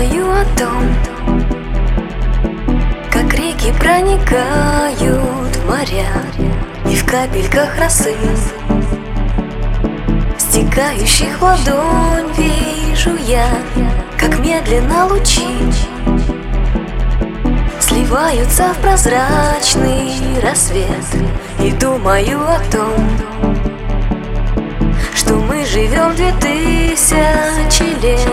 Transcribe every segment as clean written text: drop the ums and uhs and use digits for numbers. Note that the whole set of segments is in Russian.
думаю о том, как реки проникают в моря, и в капельках росы, стекающих в ладонь, вижу я, как медленно лучи сливаются в прозрачный рассвет. И думаю о том, что мы живем 2000 лет.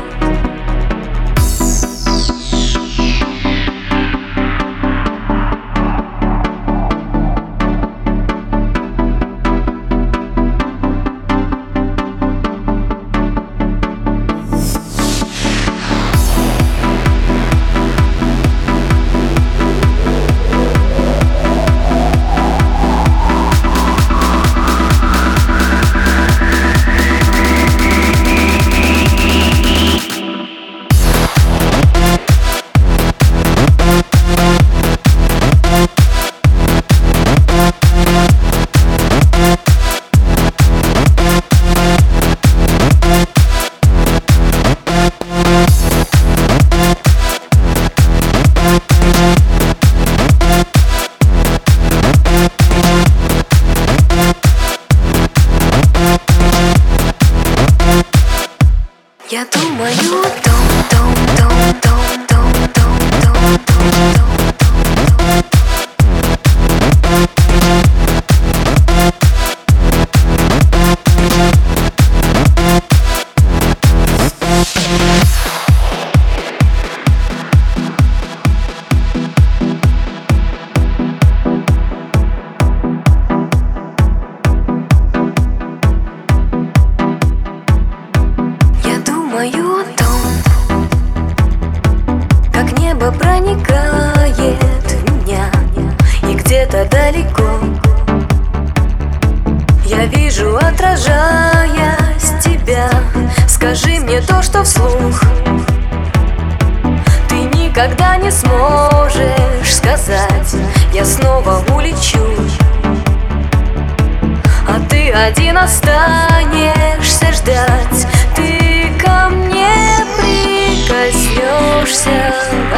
Я думаю о том. Думаю о том, как небо проникает в меня, и где-то далеко я вижу, отражаясь, тебя. Скажи мне то, что вслух ты никогда не сможешь сказать. Я снова улечу, а ты один останешься ждать. Ты ко мне прикоснешься.